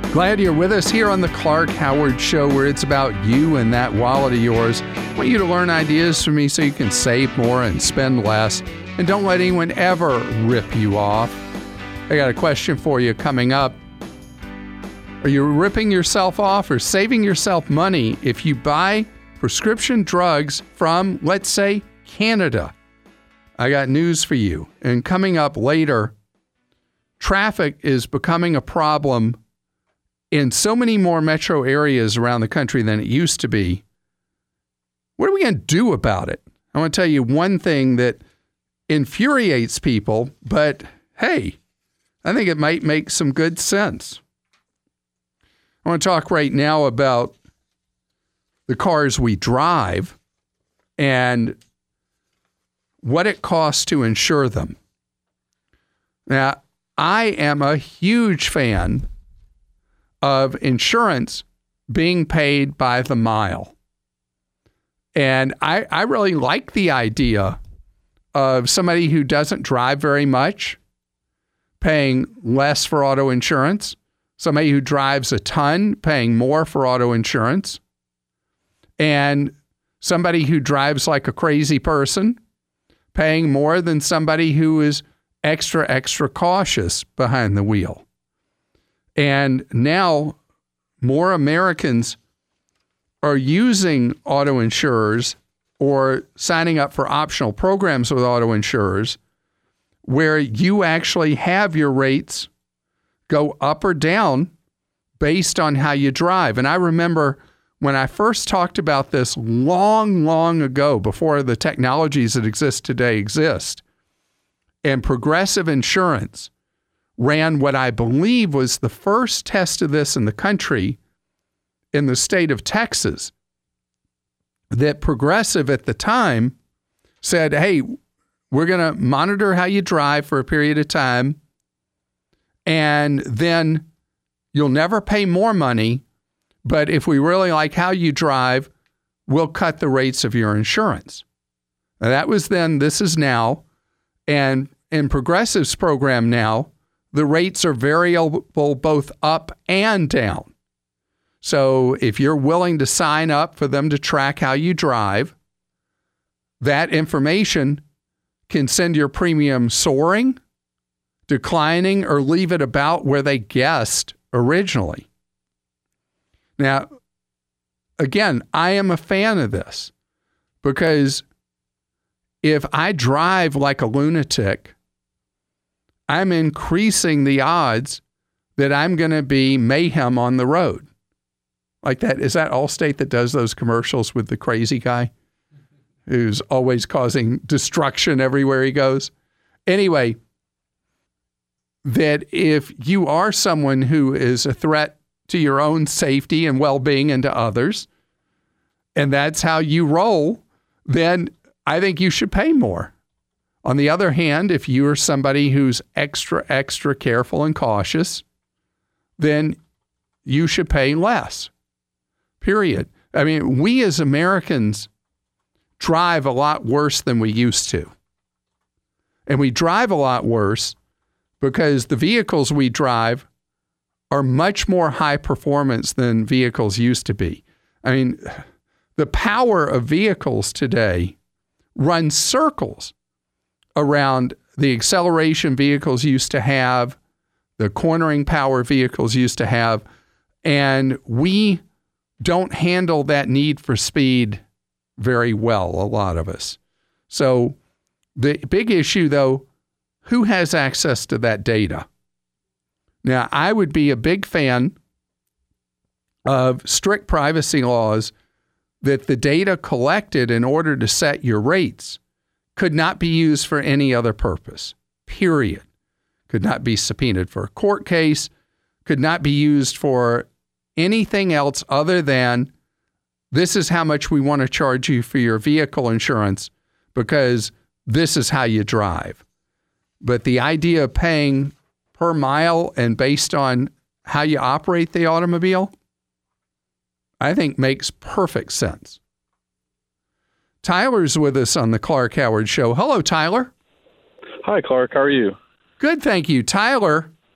Glad you're with us here on the Clark Howard Show, where it's about you and that wallet of yours. I want you to learn ideas from me so you can save more and spend less. And don't let anyone ever rip you off. I got a question for you coming up. Are you ripping yourself off or saving yourself money if you buy prescription drugs from, let's say, Canada? I got news for you. And coming up later, traffic is becoming a problem in so many more metro areas around the country than it used to be. What are we going to do about it? I want to tell you one thing that infuriates people, but hey, I think it might make some good sense. I want to talk right now about the cars we drive and what it costs to insure them. Now, I am a huge fan of insurance being paid by the mile. And I really like the idea of somebody who doesn't drive very much paying less for auto insurance, somebody who drives a ton paying more for auto insurance, and somebody who drives like a crazy person paying more than somebody who is extra cautious behind the wheel. And now more Americans are using auto insurers or signing up for optional programs with auto insurers where you actually have your rates go up or down based on how you drive. And I remember when I first talked about this long ago, before the technologies that exist today exist, and Progressive Insurance ran what I believe was the first test of this in the country in the state of Texas, that Progressive at the time said, hey, we're going to monitor how you drive for a period of time, and then you'll never pay more money, but if we really like how you drive, we'll cut the rates of your insurance. Now, that was then, this is now, and in Progressive's program now, the rates are variable both up and down. So if you're willing to sign up for them to track how you drive, that information can send your premium soaring, declining, or leave it about where they guessed originally. Now, again, I am a fan of this because if I drive like a lunatic, I'm increasing the odds that I'm going to be mayhem on the road. Like that, is that Allstate that does those commercials with the crazy guy who's always causing destruction everywhere he goes? Anyway, that if you are someone who is a threat to your own safety and well-being and to others, and that's how you roll, then I think you should pay more. On the other hand, if you are somebody who's extra careful and cautious, then you should pay less, period. I mean, we as Americans drive a lot worse than we used to. And we drive a lot worse because the vehicles we drive are much more high performance than vehicles used to be. I mean, the power of vehicles today runs circles around the acceleration vehicles used to have, the cornering power vehicles used to have, and we don't handle that need for speed very well, a lot of us. So the big issue, though, who has access to that data? Now, I would be a big fan of strict privacy laws that the data collected in order to set your rates could not be used for any other purpose, period. Could not be subpoenaed for a court case, could not be used for anything else other than this is how much we want to charge you for your vehicle insurance because this is how you drive. But the idea of paying per mile and based on how you operate the automobile, I think makes perfect sense. Tyler's with us on the Clark Howard Show. Hello, Tyler. Hi, Clark. How are you? Good, thank you. Tyler,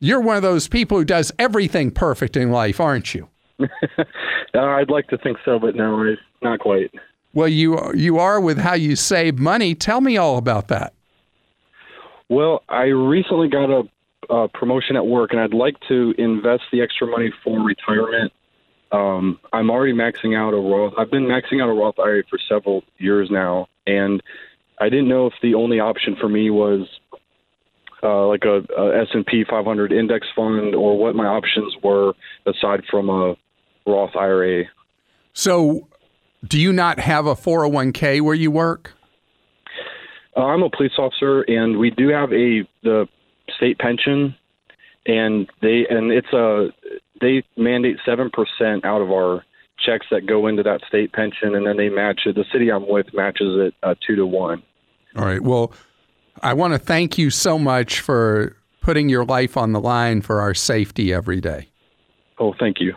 You're one of those people who does everything perfect in life, aren't you? I'd like to think so, but no, not quite. Well, you are with how you save money. Tell me all about that. Well, I recently got a promotion at work, and I'd like to invest the extra money for retirement. I'm already maxing out a Roth. I've been maxing out a Roth IRA for several years now, and I didn't know if the only option for me was like a S&P 500 index fund, or what my options were aside from a Roth IRA. So, do you not have a 401k where you work? I'm a police officer, and we do have the state pension, and they mandate 7% out of our checks that go into that state pension, and then they match it. The city I'm with matches it 2-1. All right. Well, I want to thank you so much for putting your life on the line for our safety every day. Oh, thank you.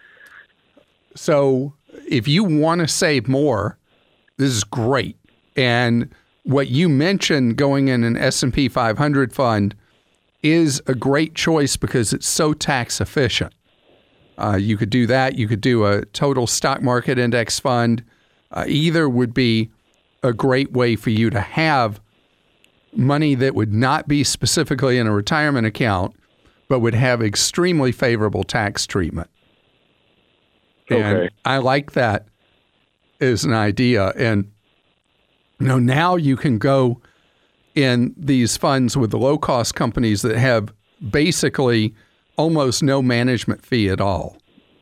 So if you want to save more, this is great. And what you mentioned, going in an S&P 500 fund, is a great choice because it's so tax efficient. You could do that. You could do a total stock market index fund. Either would be a great way for you to have money that would not be specifically in a retirement account, but would have extremely favorable tax treatment. Okay. And I like that as an idea. And now you can go in these funds with the low-cost companies that have basically almost no management fee at all.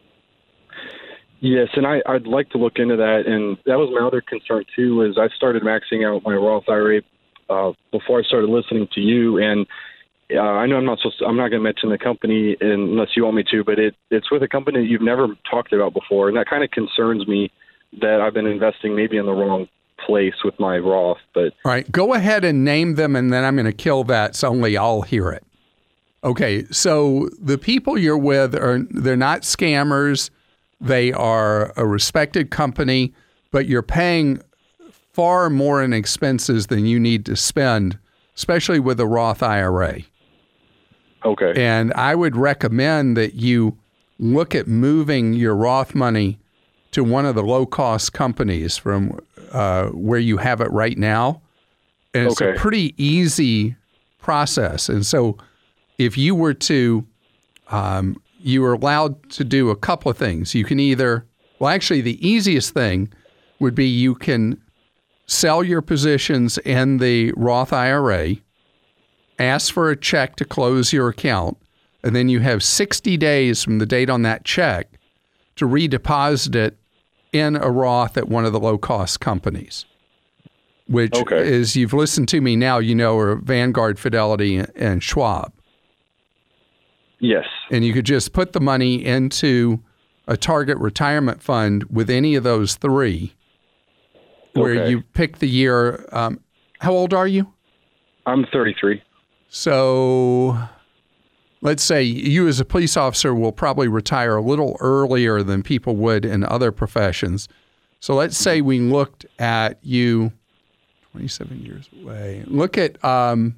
Yes, and I'd like to look into that. And that was my other concern, too, is I started maxing out my Roth IRA before I started listening to you. And I know I'm not going to mention the company unless you want me to, but it's with a company that you've never talked about before. And that kind of concerns me that I've been investing maybe in the wrong place with my Roth. But all right, go ahead and name them, and then I'm going to kill that so only I'll hear it. Okay, so the people you're with they're not scammers. They are a respected company, but you're paying far more in expenses than you need to spend, especially with a Roth IRA. Okay. And I would recommend that you look at moving your Roth money to one of the low-cost companies from where you have it right now. And it's a pretty easy process. And so if you were to, you are allowed to do a couple of things. You can either, actually the easiest thing would be you can sell your positions in the Roth IRA, ask for a check to close your account, and then you have 60 days from the date on that check to redeposit it in a Roth at one of the low-cost companies, which is, you've listened to me now, are Vanguard, Fidelity, and Schwab. Yes. And you could just put the money into a target retirement fund with any of those three, where you pick the year. How old are you? I'm 33. So let's say you as a police officer will probably retire a little earlier than people would in other professions. So let's say we looked at you 27 years away. Look at the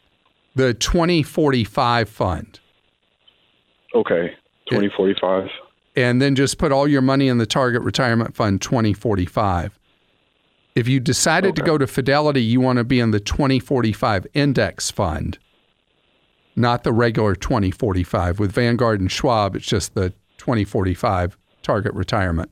2045 fund. Okay, 2045. And then just put all your money in the target retirement fund 2045. If you decided to go to Fidelity, you want to be in the 2045 index fund, not the regular 2045. With Vanguard and Schwab, it's just the 2045 target retirement.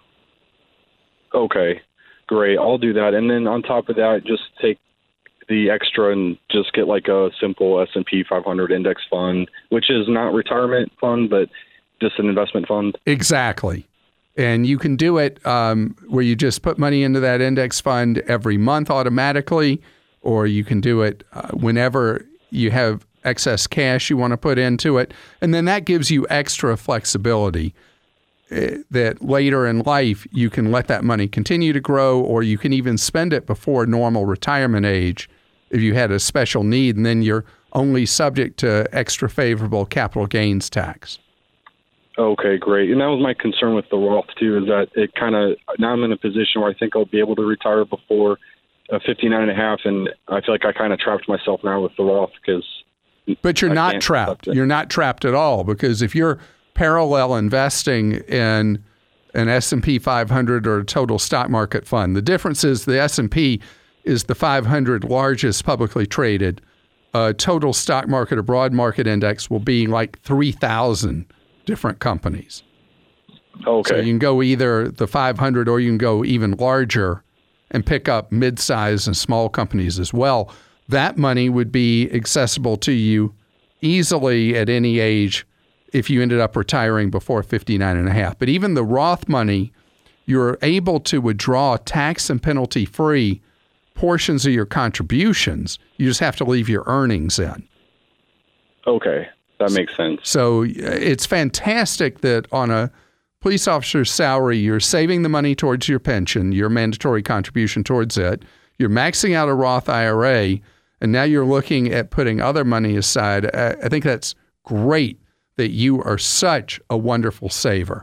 Okay, great. I'll do that. And then on top of that, just take the extra and just get like a simple S&P 500 index fund, which is not retirement fund, but just an investment fund. Exactly. And you can do it where you just put money into that index fund every month automatically, or you can do it whenever you have excess cash you want to put into it. And then that gives you extra flexibility that later in life you can let that money continue to grow, or you can even spend it before normal retirement age if you had a special need, and then you're only subject to extra favorable capital gains tax. Okay, great. And that was my concern with the Roth, too, is that it kind of, now I'm in a position where I think I'll be able to retire before 59 and a half, and I feel like I kind of trapped myself now with the Roth because But you're I not can't trapped. touch it. You're not trapped at all, because if you're parallel investing in an S&P 500 or a total stock market fund, the difference is the S&P is the 500 largest publicly traded. Total stock market or broad market index will be like 3,000 different companies. Okay. So you can go either the 500 or you can go even larger and pick up mid-size and small companies as well. That money would be accessible to you easily at any age if you ended up retiring before 59 and a half. But even the Roth money, you're able to withdraw tax and penalty-free portions of your contributions. You just have to leave your earnings in. Okay. That makes sense. So it's fantastic that on a police officer's salary, you're saving the money towards your pension, your mandatory contribution towards it. You're maxing out a Roth IRA, and now you're looking at putting other money aside. I think that's great that you are such a wonderful saver.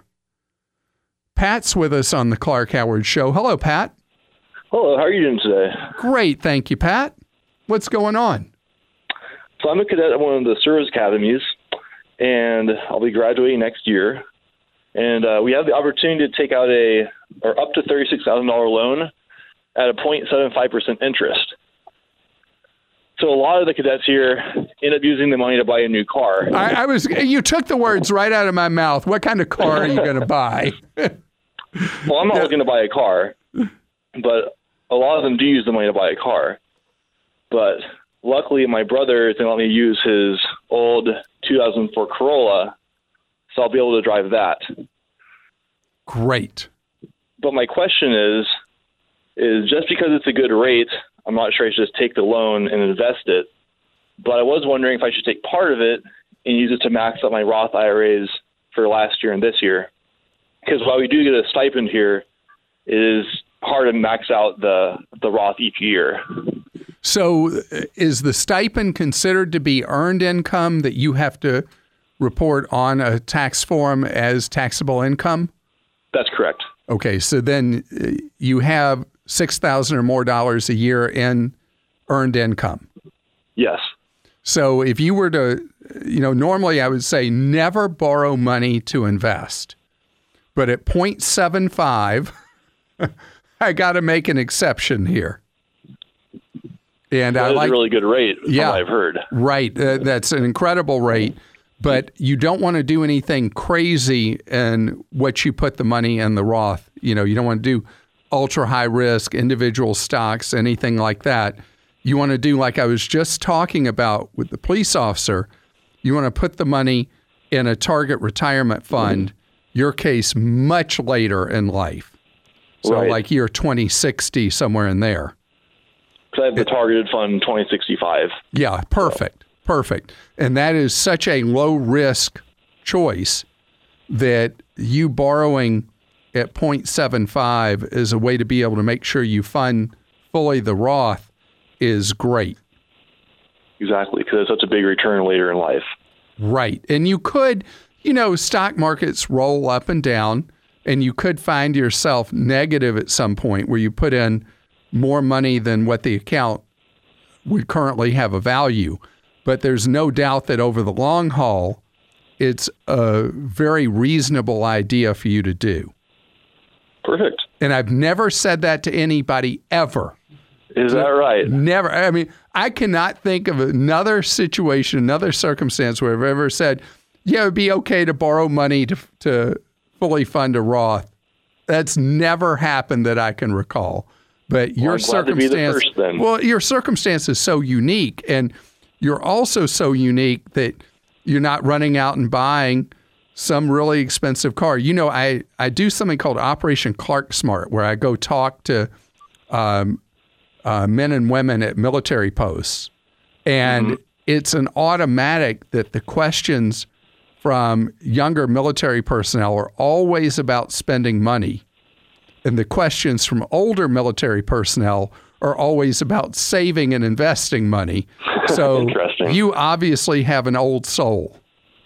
Pat's with us on the Clark Howard Show. Hello, Pat. Hello, how are you doing today? Great, thank you, Pat. What's going on? So I'm a cadet at one of the service academies, and I'll be graduating next year. And we have the opportunity to take out up to $36,000 loan at a 0.75% interest. So a lot of the cadets here end up using the money to buy a new car. You took the words right out of my mouth. What kind of car are you going to buy? Well, I'm not looking to buy a car, but a lot of them do use the money to buy a car. But luckily, my brother is going to let me use his old 2004 Corolla, so I'll be able to drive that. Great. But my question is just because it's a good rate, I'm not sure I should just take the loan and invest it. But I was wondering if I should take part of it and use it to max out my Roth IRAs for last year and this year. Because while we do get a stipend here, it is hard to max out the Roth each year. So is the stipend considered to be earned income that you have to report on a tax form as taxable income? That's correct. Okay, so then you have $6,000 or more a year in earned income. Yes. So if you were to, normally I would say never borrow money to invest. But at 0.75, I got to make an exception here. And that is a really good rate, from what I've heard. Right. That's an incredible rate. But you don't want to do anything crazy in what you put the money in the Roth. You don't want to do ultra high risk, individual stocks, anything like that. You want to do like I was just talking about with the police officer. You want to put the money in a target retirement fund, your case much later in life. So right. Like year 2060, somewhere in there. Because I have the targeted fund 2065. Yeah, perfect. Perfect. And that is such a low-risk choice that you borrowing at 0.75 is a way to be able to make sure you fund fully the Roth is great. Exactly, because it's such a big return later in life. Right. And you could, stock markets roll up and down, and you could find yourself negative at some point where you put in more money than what the account would currently have a value. But there's no doubt that over the long haul, it's a very reasonable idea for you to do. Perfect. And I've never said that to anybody ever. Is that right? Never. I mean, I cannot think of another situation, another circumstance where I've ever said, yeah, it would be okay to borrow money to fully fund a Roth. That's never happened that I can recall. But your circumstance, your circumstance is so unique, and you're also so unique that you're not running out and buying some really expensive car. I do something called Operation Clark Smart, where I go talk to men and women at military posts. And it's an automatic that the questions from younger military personnel are always about spending money. And the questions from older military personnel are always about saving and investing money. So you obviously have an old soul.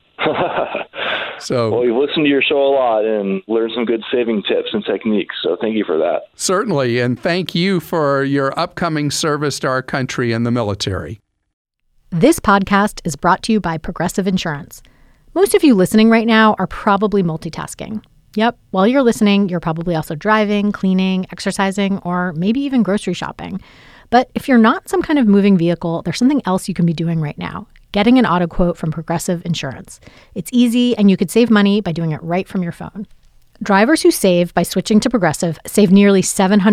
Well, we've listened to your show a lot and learned some good saving tips and techniques. So thank you for that. Certainly. And thank you for your upcoming service to our country and the military. This podcast is brought to you by Progressive Insurance. Most of you listening right now are probably multitasking. Yep, while you're listening, you're probably also driving, cleaning, exercising, or maybe even grocery shopping. But if you're not some kind of moving vehicle, there's something else you can be doing right now: getting an auto quote from Progressive Insurance. It's easy, and you could save money by doing it right from your phone. Drivers who save by switching to Progressive save nearly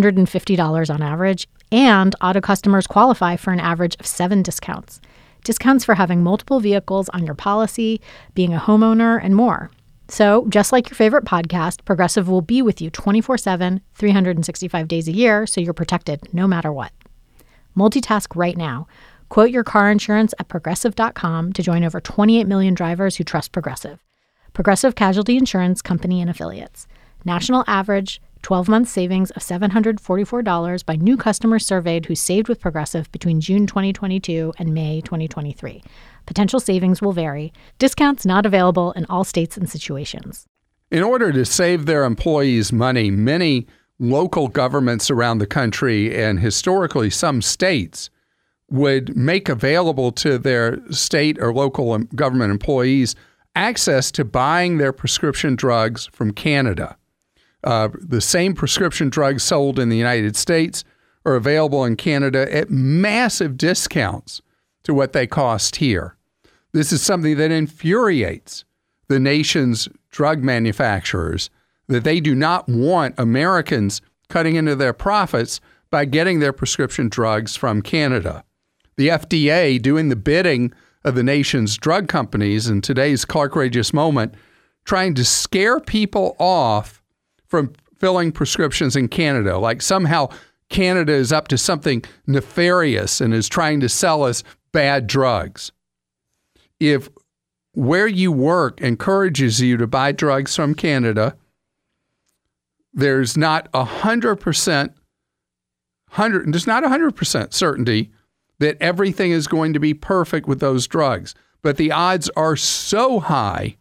$750 on average, and auto customers qualify for an average of 7 discounts. Discounts for having multiple vehicles on your policy, being a homeowner, and more. So, just like your favorite podcast, Progressive will be with you 24/7, 365 days a year, so you're protected no matter what. Multitask right now. Quote your car insurance at Progressive.com to join over 28 million drivers who trust Progressive. Progressive Casualty Insurance Company and Affiliates. National average 12-month savings of $744 by new customers surveyed who saved with Progressive between June 2022 and May 2023. Potential savings will vary. Discounts not available in all states and situations. In order to save their employees money, many local governments around the country, and historically some states, would make available to their state or local government employees access to buying their prescription drugs from Canada. The same prescription drugs sold in the United States are available in Canada at massive discounts to what they cost here. This is something that infuriates the nation's drug manufacturers, that they do not want Americans cutting into their profits by getting their prescription drugs from Canada. The FDA, doing the bidding of the nation's drug companies in today's Clark Rageous moment, trying to scare people off from filling prescriptions in Canada, like somehow Canada is up to something nefarious and is trying to sell us bad drugs. If where you work encourages you to buy drugs from Canada, there's not 100% certainty that everything is going to be perfect with those drugs. But the odds are so high,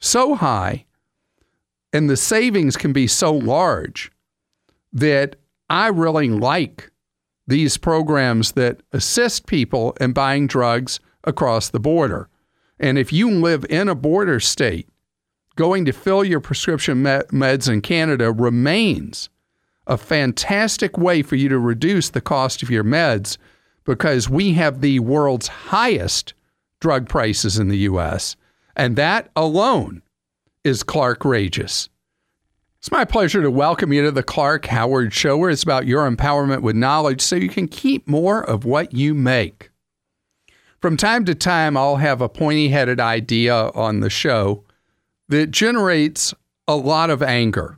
and the savings can be so large that I really like these programs that assist people in buying drugs across the border. And if you live in a border state, going to fill your prescription meds in Canada remains a fantastic way for you to reduce the cost of your meds, because we have the world's highest drug prices in the U.S., and that alone is Clark Rageous. It's my pleasure to welcome you to the Clark Howard Show, where it's about your empowerment with knowledge so you can keep more of what you make. From time to time, I'll have a pointy-headed idea on the show that generates a lot of anger.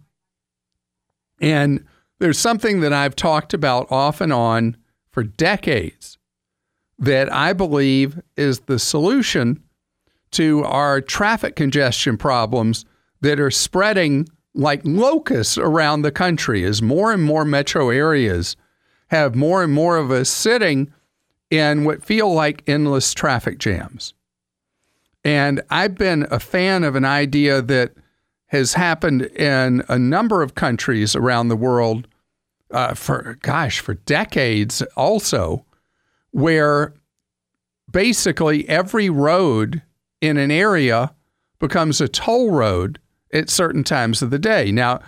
And there's something that I've talked about off and on for decades that I believe is the solution to our traffic congestion problems that are spreading like locusts around the country as more and more metro areas have more and more of us sitting in what feel like endless traffic jams. And I've been a fan of an idea that has happened in a number of countries around the world for decades also, where basically every road in an area becomes a toll road at certain times of the day. Now,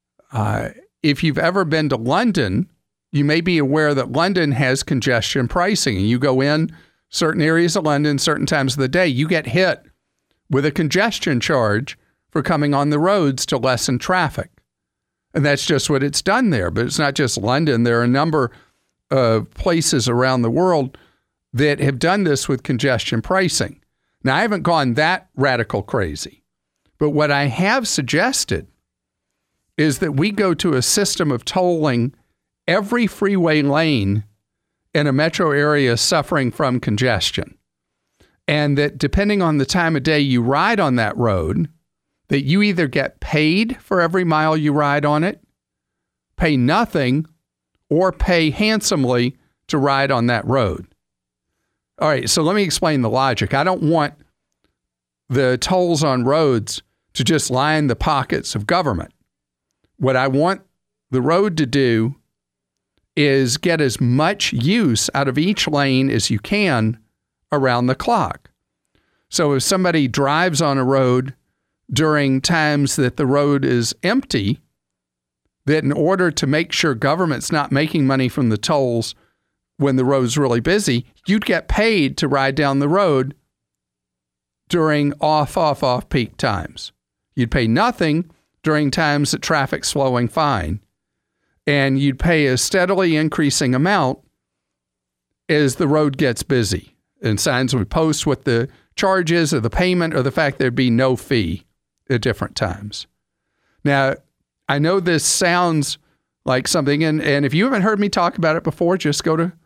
if you've ever been to London, you may be aware that London has congestion pricing. And you go in certain areas of London, certain times of the day, you get hit with a congestion charge for coming on the roads to lessen traffic. And that's just what it's done there. But it's not just London. There are a number of places around the world that have done this with congestion pricing. Now, I haven't gone that radical crazy. But what I have suggested is that we go to a system of tolling every freeway lane in a metro area suffering from congestion. And that depending on the time of day you ride on that road, that you either get paid for every mile you ride on it, pay nothing, or pay handsomely to ride on that road. All right, so let me explain the logic. I don't want the tolls on roads to just line the pockets of government. What I want the road to do is get as much use out of each lane as you can around the clock. So if somebody drives on a road during times that the road is empty, that in order to make sure government's not making money from the tolls when the road's really busy, you'd get paid to ride down the road during off-peak times. You'd pay nothing during times that traffic's flowing fine. And you'd pay a steadily increasing amount as the road gets busy. And signs would post what the charge is or the payment or the fact there'd be no fee at different times. Now, I know this sounds like something, and if you haven't heard me talk about it before, just go to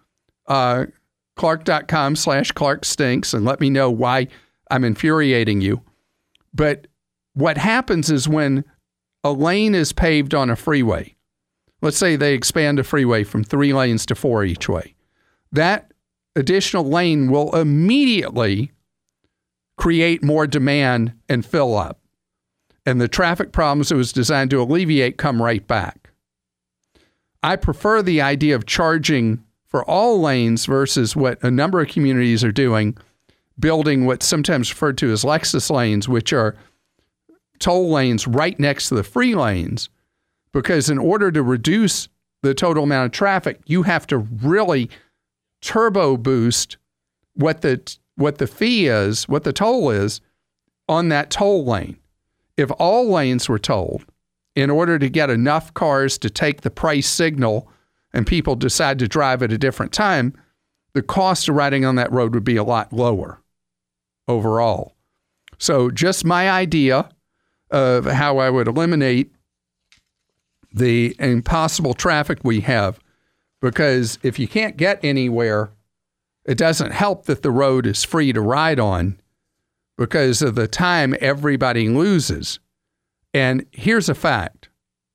Clark.com/ClarkStinks and let me know why I'm infuriating you. But what happens is when a lane is paved on a freeway, let's say they expand a freeway from 3 lanes to 4 each way, that additional lane will immediately create more demand and fill up. And the traffic problems it was designed to alleviate come right back. I prefer the idea of charging for all lanes versus what a number of communities are doing, building what's sometimes referred to as Lexus lanes, which are toll lanes right next to the free lanes, because in order to reduce the total amount of traffic, you have to really turbo boost what the fee is, what the toll is on that toll lane. If all lanes were tolled, in order to get enough cars to take the price signal and people decide to drive at a different time, the cost of riding on that road would be a lot lower overall. So just my idea of how I would eliminate the impossible traffic we have, because if you can't get anywhere, it doesn't help that the road is free to ride on because of the time everybody loses. And here's a fact.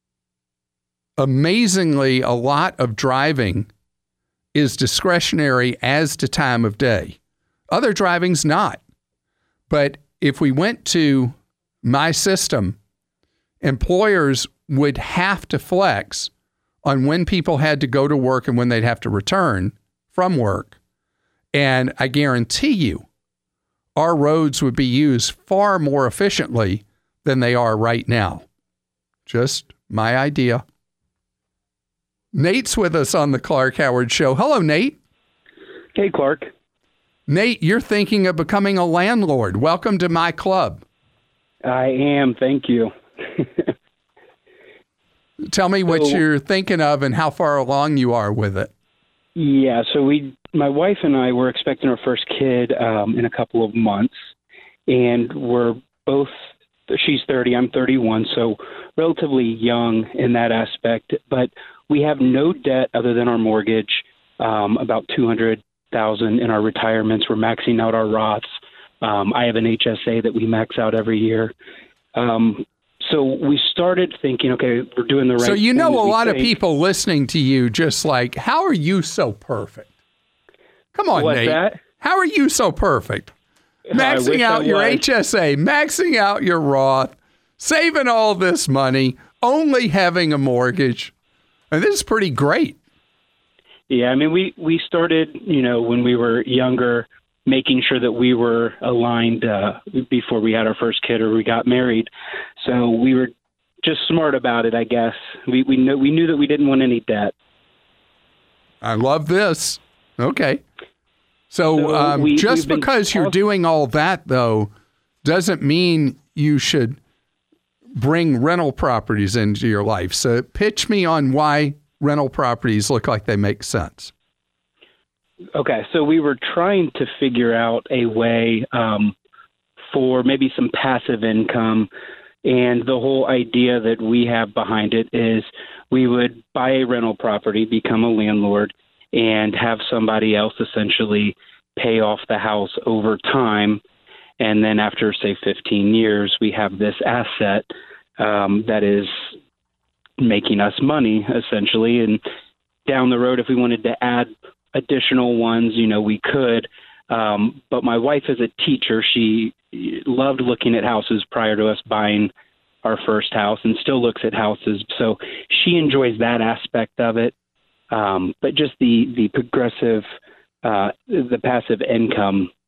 Amazingly, a lot of driving is discretionary as to time of day. Other driving's not. But if we went to my system, employers would have to flex on when people had to go to work and when they'd have to return from work. And I guarantee you, our roads would be used far more efficiently than they are right now. Just my idea. Nate's with us on the Clark Howard Show. Hello, Nate. Hey, Clark. Nate, you're thinking of becoming a landlord. Welcome to my club. I am. Thank you. Tell me what you're thinking of and how far along you are with it. Yeah, so my wife and I were expecting our first kid in a couple of months, and we're both, she's 30, I'm 31, so relatively young in that aspect, but we have no debt other than our mortgage, about $200,000 in our retirements. We're maxing out our Roths. I have an HSA that we max out every year. So we started thinking, okay, we're doing the right thing. So you know a lot of people listening to you just like, how are you so perfect? Come on, What's Nate. that? How are you so perfect? Maxing out your HSA, maxing out your Roth, saving all this money, only having a mortgage. And this is pretty great. Yeah, I mean, we started, when we were younger, making sure that we were aligned before we had our first kid or we got married. So we were just smart about it, I guess. We knew that we didn't want any debt. I love this. Okay. So just because you're doing all that, though, doesn't mean you should bring rental properties into your life. So pitch me on why rental properties look like they make sense. Okay, so we were trying to figure out a way for maybe some passive income, and the whole idea that we have behind it is we would buy a rental property, become a landlord, and have somebody else essentially pay off the house over time, and then after, say, 15 years, we have this asset that is making us money, essentially, and down the road, if we wanted to add additional ones, we could. But my wife is a teacher. She loved looking at houses prior to us buying our first house and still looks at houses. So she enjoys that aspect of it. But just the progressive, the passive income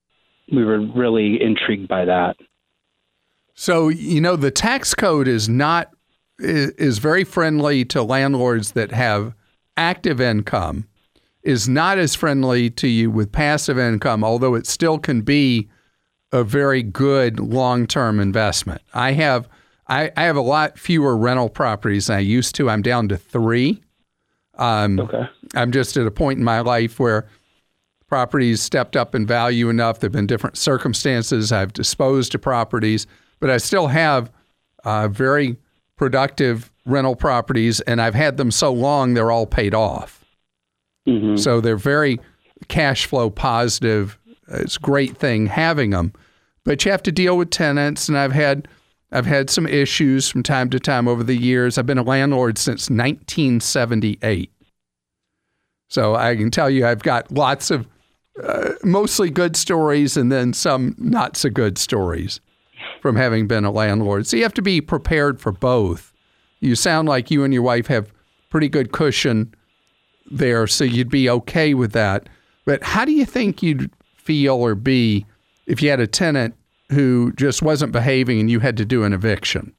we were really intrigued by that. So, the tax code is very friendly to landlords that have active income, is not as friendly to you with passive income, although it still can be a very good long-term investment. I have a lot fewer rental properties than I used to. I'm down to 3. Okay. I'm just at a point in my life where properties stepped up in value enough. There have been different circumstances. I've disposed of properties, but I still have very productive rental properties, and I've had them so long they're all paid off. Mm-hmm. So they're very cash flow positive. It's a great thing having them, but you have to deal with tenants, and I've had some issues from time to time over the years. I've been a landlord since 1978. So I can tell you I've got lots of mostly good stories and then some not so good stories from having been a landlord. So you have to be prepared for both. You sound like you and your wife have pretty good cushion there, so you'd be okay with that. But how do you think you'd feel or be if you had a tenant who just wasn't behaving and you had to do an eviction?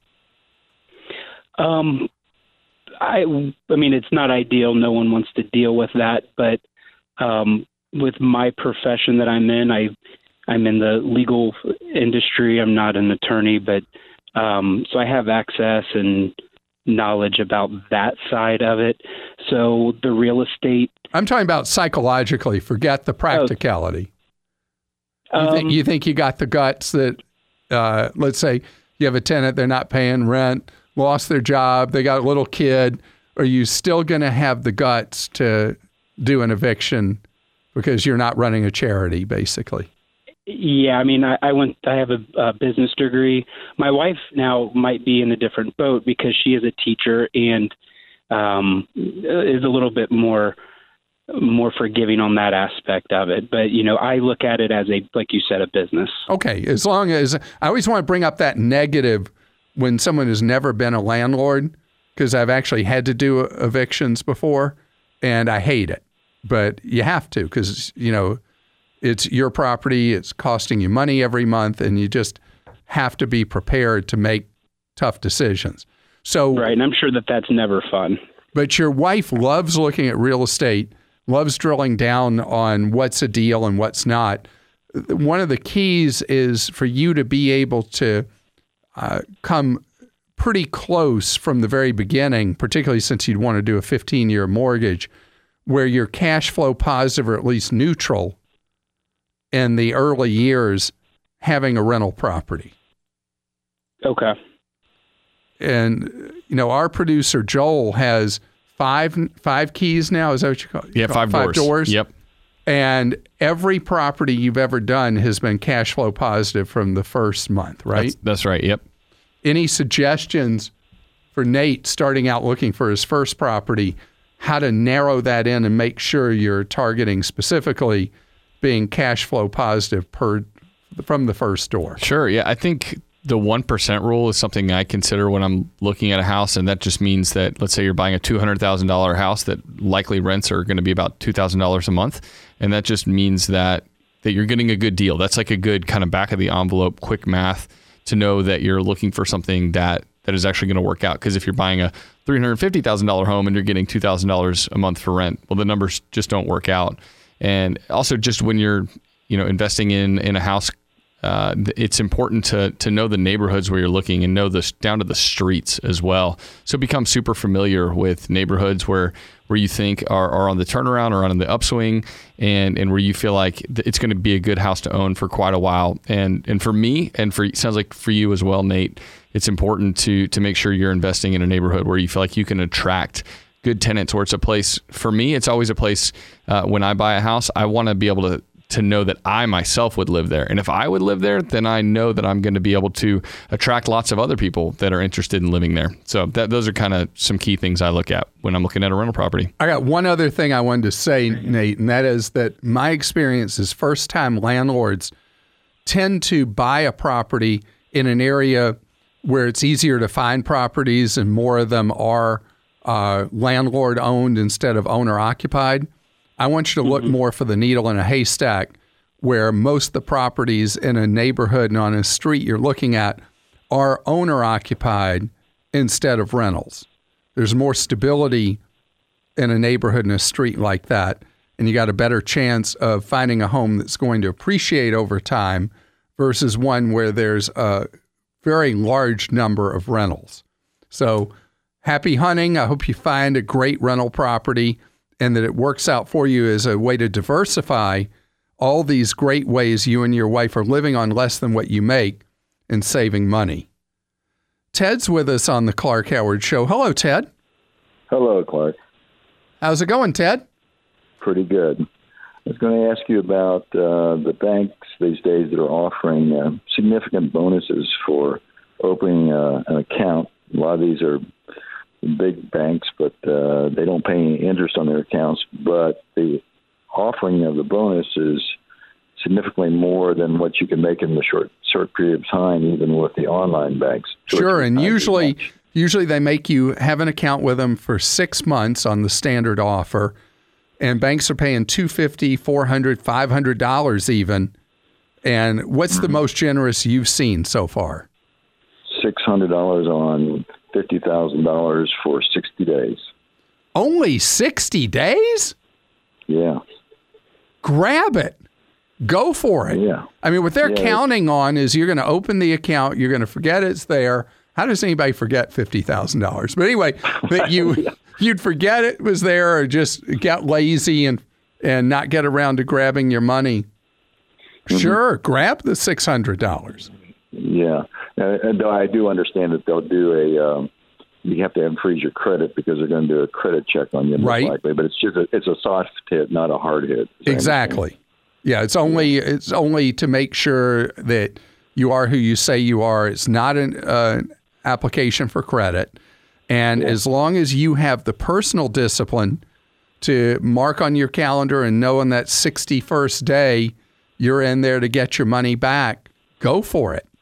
I mean, it's not ideal. No one wants to deal with that. But with my profession that I'm in, I'm in the legal industry. I'm not an attorney, but so I have access and knowledge about that side of it. So the real estate. I'm talking about psychologically. Forget the practicality. You think you got the guts that, let's say you have a tenant, they're not paying rent, lost their job, they got a little kid. Are you still going to have the guts to do an eviction because you're not running a charity, basically? Yeah, I mean, I have a business degree. My wife now might be in a different boat because she is a teacher and is a little bit more forgiving on that aspect of it. But, I look at it as like you said, a business. Okay. As long as I always want to bring up that negative when someone has never been a landlord, because I've actually had to do evictions before and I hate it, but you have to, because, it's your property, it's costing you money every month, and you just have to be prepared to make tough decisions. So, right, and I'm sure that's never fun. But your wife loves looking at real estate, loves drilling down on what's a deal and what's not. One of the keys is for you to be able to come pretty close from the very beginning, particularly since you'd want to do a 15-year mortgage, where you're cash flow positive or at least neutral in the early years having a rental property. Okay. And, our producer, Joel, has five keys now. Is that what you call it? Yeah, five doors. Yep. And every property you've ever done has been cash flow positive from the first month, right? That's right. Yep. Any suggestions for Nate starting out looking for his first property, how to narrow that in and make sure you're targeting specifically being cash flow positive from the first door? Sure. Yeah. I think the 1% rule is something I consider when I'm looking at a house. And that just means that, let's say you're buying a $200,000 house that likely rents are going to be about $2,000 a month. And that just means that you're getting a good deal. That's like a good kind of back of the envelope, quick math to know that you're looking for something that is actually going to work out. Because if you're buying a $350,000 home and you're getting $2,000 a month for rent, well, the numbers just don't work out. And also just when you're, investing in a house, it's important to know the neighborhoods where you're looking and know this down to the streets as well. So become super familiar with neighborhoods where you think are on the turnaround or on the upswing and where you feel like it's going to be a good house to own for quite a while. And for me, and sounds like for you as well, Nate, it's important to make sure you're investing in a neighborhood where you feel like you can attract good tenants, or it's a place. For me, it's always a place when I buy a house, I want to be able to know that I myself would live there. And if I would live there, then I know that I'm going to be able to attract lots of other people that are interested in living there. So those are kind of some key things I look at when I'm looking at a rental property. I got one other thing I wanted to say, Nate, and that is that my experience is first-time landlords tend to buy a property in an area where it's easier to find properties and more of them are landlord owned instead of owner occupied. I want you to look more for the needle in a haystack where most of the properties in a neighborhood and on a street you're looking at are owner-occupied instead of rentals. There's more stability in a neighborhood and a street like that, and you got a better chance of finding a home that's going to appreciate over time versus one where there's a very large number of rentals. So happy hunting. I hope you find a great rental property and that it works out for you as a way to diversify all these great ways you and your wife are living on less than what you make and saving money. Ted's with us on the Clark Howard Show. Hello, Ted. Hello, Clark. How's it going, Ted? Pretty good. I was going to ask you about the banks these days that are offering significant bonuses for opening an account. A lot of these are big banks, but they don't pay any interest on their accounts. But the offering of the bonus is significantly more than what you can make in the short period of time, even with the online banks. Sure, and usually they make you have an account with them for 6 months on the standard offer, and banks are paying $250, $400, $500 even. And what's the most generous you've seen so far? $600 on $50,000 for 60 days. Only 60 days? Yeah. Grab it. Go for it. Yeah. I mean, what they're counting on is you're going to open the account, you're going to forget it's there. How does anybody forget $50,000? But anyway, that you'd forget it was there or just get lazy and not get around to grabbing your money. Mm-hmm. Sure, grab the $600. Yeah. And I do understand that they'll do you have to freeze your credit because they're going to do a credit check on you, most likely. But it's a soft hit, not a hard hit. Exactly. Yeah, it's only to make sure that you are who you say you are. It's not an application for credit. And as long as you have the personal discipline to mark on your calendar and know on that 61st day you're in there to get your money back, go for it.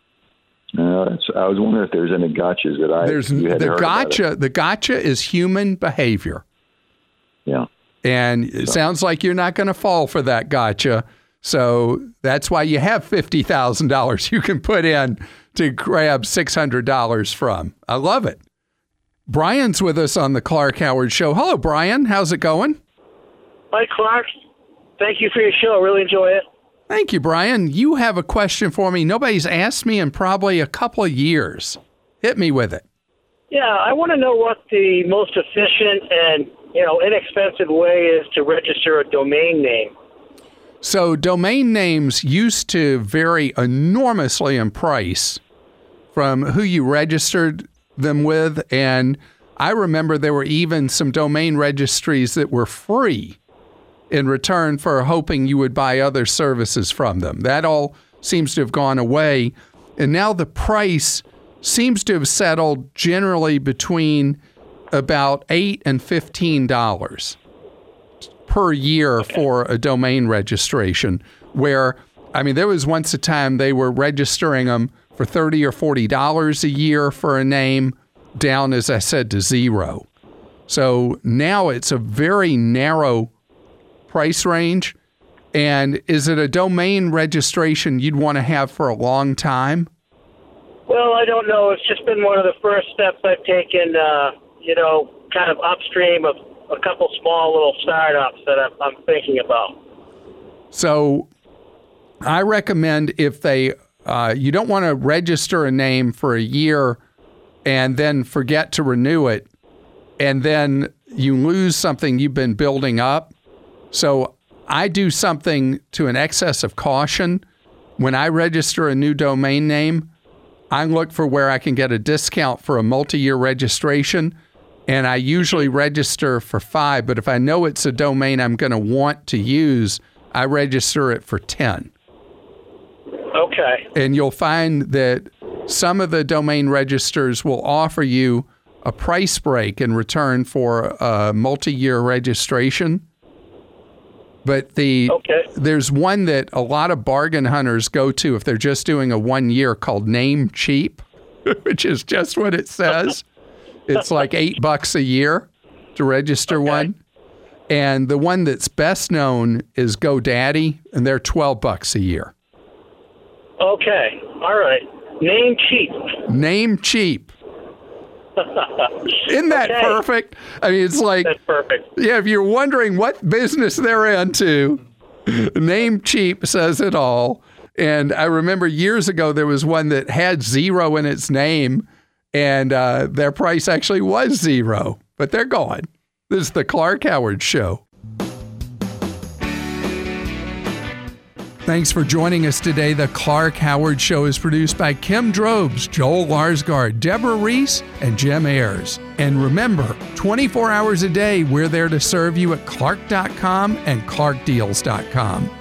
I was wondering if there's any gotchas that the gotcha is human behavior. Yeah. And it sounds like you're not going to fall for that gotcha. So that's why you have $50,000 you can put in to grab $600 from. I love it. Brian's with us on the Clark Howard Show. Hello, Brian. How's it going? Hi, Clark. Thank you for your show. I really enjoy it. Thank you, Brian. You have a question for me. Nobody's asked me in probably a couple of years. Hit me with it. Yeah, I want to know what the most efficient and inexpensive way is to register a domain name. So domain names used to vary enormously in price from who you registered them with. And I remember there were even some domain registries that were free in return for hoping you would buy other services from them. That all seems to have gone away. And now the price seems to have settled generally between about $8 and $15 per year for a domain registration, where, there was once a time they were registering them for $30 or $40 a year for a name, down, as I said, to zero. So now it's a very narrow price range. And is it a domain registration you'd want to have for a long time? Well, I don't know. It's just been one of the first steps I've taken, kind of upstream of a couple small little startups that I'm thinking about. So I recommend if you don't want to register a name for a year and then forget to renew it, and then you lose something you've been building up. So I do something to an excess of caution. When I register a new domain name, I look for where I can get a discount for a multi-year registration, and I usually register for 5, but if I know it's a domain I'm going to want to use, I register it for 10. Okay. And you'll find that some of the domain registers will offer you a price break in return for a multi-year registration. But there's one that a lot of bargain hunters go to if they're just doing a 1 year called Namecheap, which is just what it says. It's like $8 a year to register one. And the one that's best known is GoDaddy, and they're $12 a year. Okay. All right. Name cheap. Namecheap. Isn't that perfect? I mean, it's like, that's perfect. Yeah, if you're wondering what business they're into, Namecheap says it all. And I remember years ago, there was one that had 0 in its name, and their price actually was 0, but they're gone. This is the Clark Howard Show. Thanks for joining us today. The Clark Howard Show is produced by Kim Drobes, Joel Larsgaard, Deborah Reese, and Jim Ayers. And remember, 24 hours a day, we're there to serve you at Clark.com and ClarkDeals.com.